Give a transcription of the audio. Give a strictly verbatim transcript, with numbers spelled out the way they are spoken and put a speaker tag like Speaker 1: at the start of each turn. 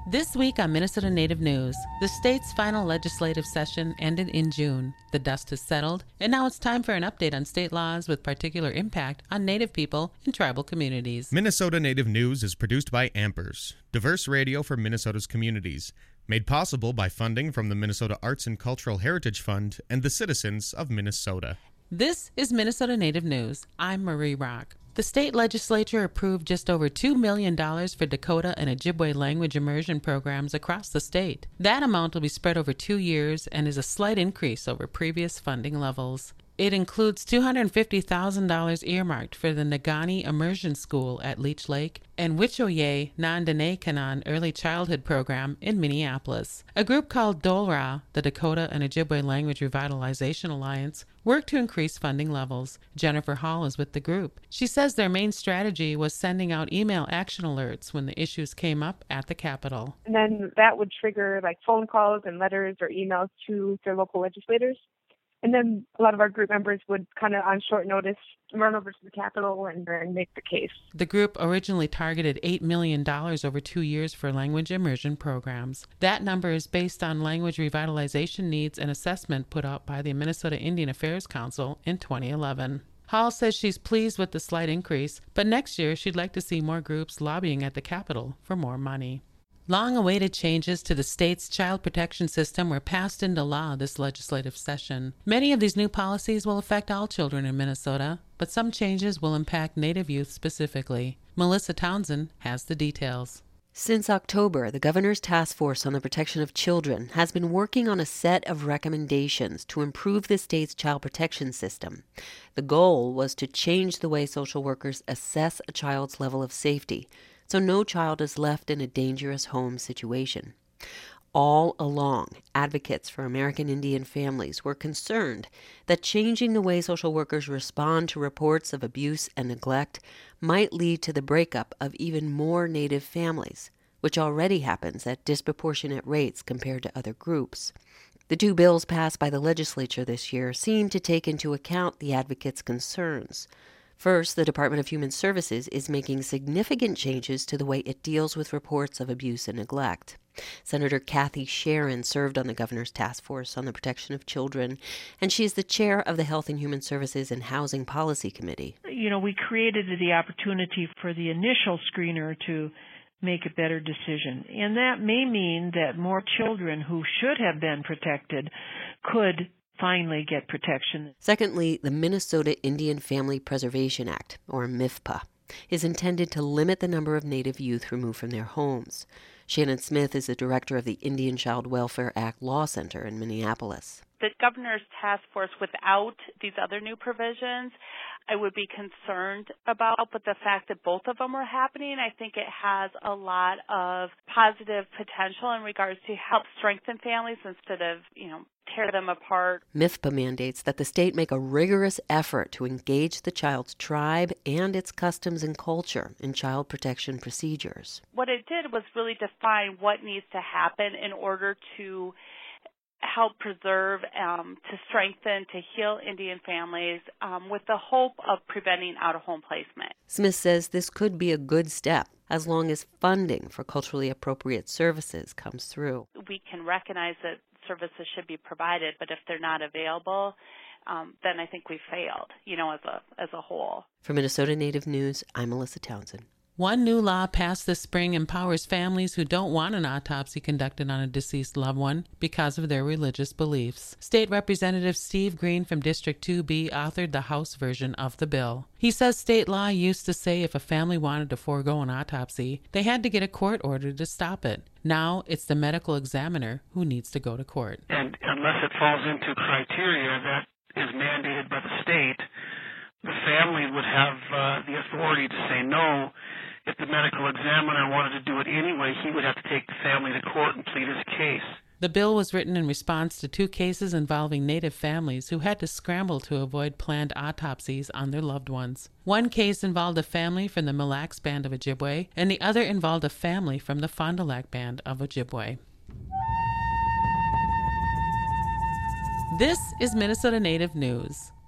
Speaker 1: This week on Minnesota Native News, the state's final legislative session ended in June. The dust has settled, and now it's time for an update on state laws with particular impact on Native people and tribal communities.
Speaker 2: Minnesota Native News is produced by Ampers, diverse radio for Minnesota's communities, made possible by funding from the Minnesota Arts and Cultural Heritage Fund and the citizens of Minnesota.
Speaker 1: This is Minnesota Native News. I'm Marie Rock. The state legislature approved just over two million dollars for Dakota and Ojibwe language immersion programs across the state. That amount will be spread over two years and is a slight increase over previous funding levels. It includes two hundred fifty thousand dollars earmarked for the Nagani Immersion School at Leech Lake and Wichoye Nandane Early Childhood Program in Minneapolis. A group called DOLRA, the Dakota and Ojibwe Language Revitalization Alliance, worked to increase funding levels. Jennifer Hall is with the group. She says their main strategy was sending out email action alerts when the issues came up at the Capitol.
Speaker 3: And then that would trigger like phone calls and letters or emails to their local legislators. And then a lot of our group members would kind of on short notice run over to the Capitol and, and make the case.
Speaker 1: The group originally targeted eight million dollars over two years for language immersion programs. That number is based on language revitalization needs and assessment put out by the Minnesota Indian Affairs Council in twenty eleven. Hall says she's pleased with the slight increase, but next year she'd like to see more groups lobbying at the Capitol for more money. Long-awaited changes to the state's child protection system were passed into law this legislative session. Many of these new policies will affect all children in Minnesota, but some changes will impact Native youth specifically. Melissa Townsend has the details.
Speaker 4: Since October, the Governor's Task Force on the Protection of Children has been working on a set of recommendations to improve the state's child protection system. The goal was to change the way social workers assess a child's level of safety, so no child is left in a dangerous home situation. All along, advocates for American Indian families were concerned that changing the way social workers respond to reports of abuse and neglect might lead to the breakup of even more Native families, which already happens at disproportionate rates compared to other groups. The two bills passed by the legislature this year seem to take into account the advocates' concerns. First, the Department of Human Services is making significant changes to the way it deals with reports of abuse and neglect. Senator Kathy Sharon served on the Governor's Task Force on the Protection of Children, and she is the chair of the Health and Human Services and Housing Policy Committee.
Speaker 5: You know, we created the opportunity for the initial screener to make a better decision, and that may mean that more children who should have been protected could finally get protection.
Speaker 4: Secondly, the Minnesota Indian Family Preservation Act, or M I F P A, is intended to limit the number of Native youth removed from their homes. Shannon Smith is the director of the Indian Child Welfare Act Law Center in Minneapolis.
Speaker 6: The governor's task force, without these other new provisions, I would be concerned about, but the fact that both of them are happening, I think it has a lot of positive potential in regards to help strengthen families instead of, you know, tear them apart.
Speaker 4: M I F P A mandates that the state make a rigorous effort to engage the child's tribe and its customs and culture in child protection procedures.
Speaker 6: What it did was really define what needs to happen in order to help preserve, um, to strengthen, to heal Indian families um, with the hope of preventing out-of-home placement.
Speaker 4: Smith says this could be a good step as long as funding for culturally appropriate services comes through.
Speaker 6: We can recognize that services should be provided, but if they're not available, um, then I think we failed, you know, as a as a whole.
Speaker 4: For Minnesota Native News, I'm Melissa Townsend.
Speaker 1: One new law passed this spring empowers families who don't want an autopsy conducted on a deceased loved one because of their religious beliefs. State Representative Steve Green from District two B authored the House version of the bill. He says state law used to say if a family wanted to forego an autopsy, they had to get a court order to stop it. Now it's the medical examiner who needs to go to court.
Speaker 7: And unless it falls into criteria that is mandated by the state, the family would have uh, the authority to say no. If the medical examiner wanted to do it anyway, he would have to take the family to court and plead his case.
Speaker 1: The bill was written in response to two cases involving Native families who had to scramble to avoid planned autopsies on their loved ones. One case involved a family from the Mille Lacs Band of Ojibwe, and the other involved a family from the Fond du Lac Band of Ojibwe. This is Minnesota Native News.